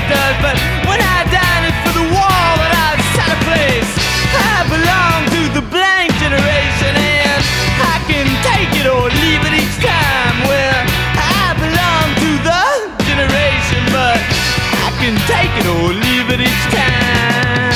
does. But when I die, it's for the wall that I've set a place. I belong to the blank generation, and I can take it or leave it each time. Well, I belong to the generation, but I can take it or leave it each time.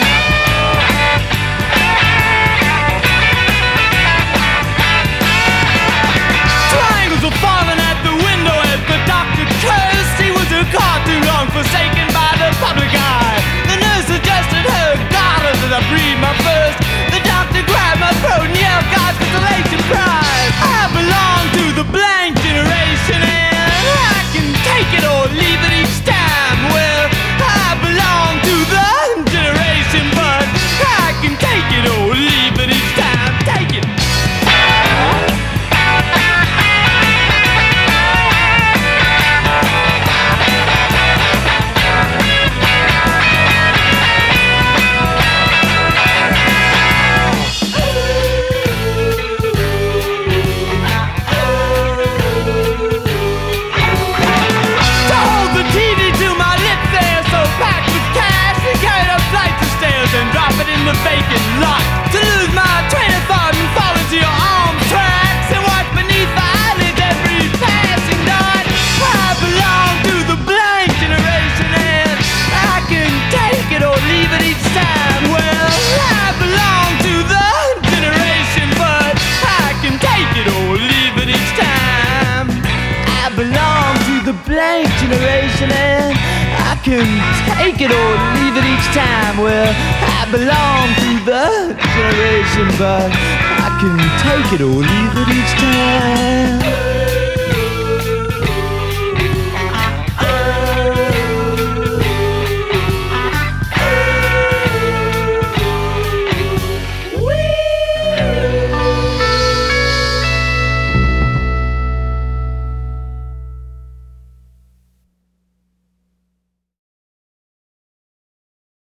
Triangles were falling at the window as the doctor cursed. He was a cartoon long forsaken by the public eye. The nurse suggested her daughter that I breathe my first. The doctor grabbed my throat and yelled, God's consolation prize. I belong to the blank generation, and I can take it or leave it each time. Well, I belong to the generation, but I can take it or leave it each time. Take it. The vacant lot, to lose my train of thought and fall into your arms tracks and watch beneath the eyelids every passing night. I belong to the blank generation, and I can take it or leave it each time. Well, I belong to the generation, but I can take it or leave it each time. I belong to the blank generation, and I can take it or leave it each time. Well, I belong to the generation, but I can take it or leave it each time.